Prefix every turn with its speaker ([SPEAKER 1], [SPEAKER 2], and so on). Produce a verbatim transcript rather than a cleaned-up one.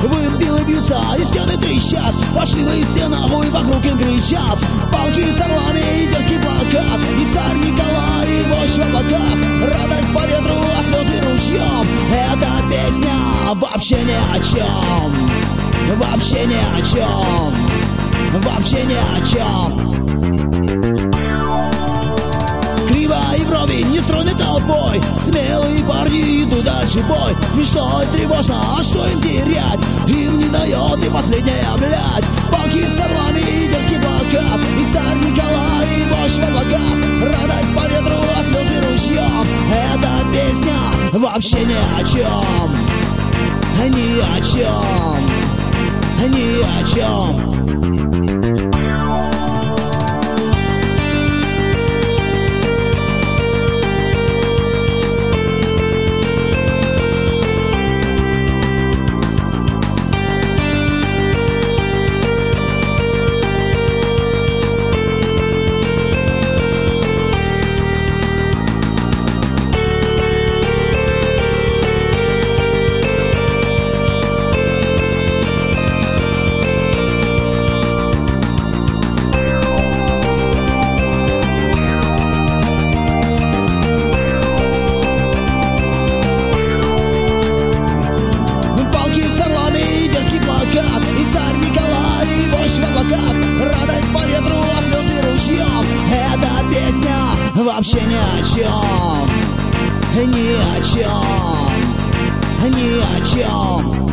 [SPEAKER 1] Вымпелы бьются и стены трещат. Пошли вы все нахуй, вокруг им кричат. Полки с орлами и дерзкий плакат. И царь Николай, и вождь в облаках. Радость по ветру, а слезы ручьем. Эта песня вообще ни о чем. Вообще ни о чем. Вообще ни о чем. Криво и вровень, нестройной толпой смелые парни идут дальше бой. Смешно и тревожно, а что им терять? Им не дает и последняя, блядь. Полки с орлами и дерзкий плакат. И царь Николай, и вождь в облаках. Радость по ветру, а слезы ручьем. Эта песня вообще ни о чем. Ни о чем. Ни о чем. И царь Николай, и вождь в облаках. Радость по ветру, а слезы ручьем. Эта песня вообще ни о чем. Ни о чем. Ни о чем.